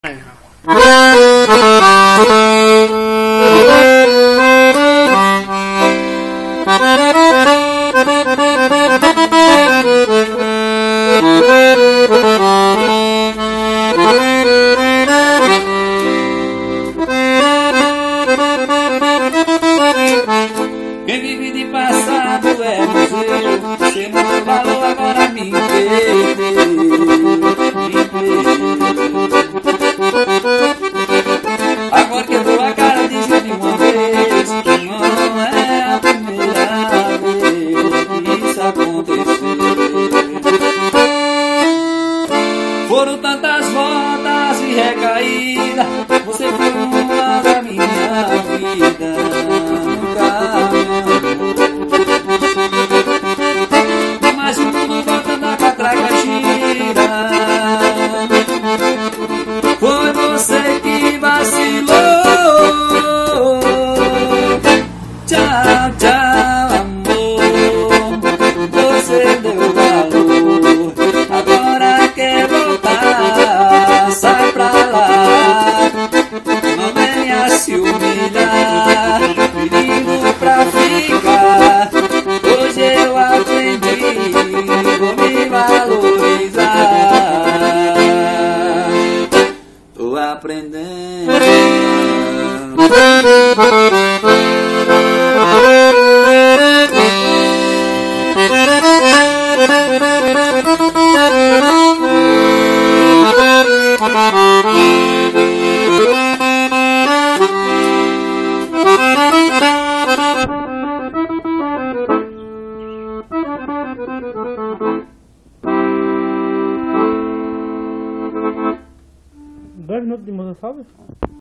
Quem vive de passado é museu. Você não falou, agora me perdeu. Agora quebrou a cara, disse de uma vez que não é a primeira vez que isso aconteceu. Foram tantas voltas e recaídas, você foi uma da minha vida. Nunca mais o mundo volta na catraca gira. Foi você que vacilou. Tchau, tchau, amor. Você deu valor. Agora quer voltar. Sai pra lá. Não venha se humilhar. Pedindo pra ficar. Hoje eu aprendi. Vou me valorizar. Tô aprendendo. Dois minutos de música, sabe?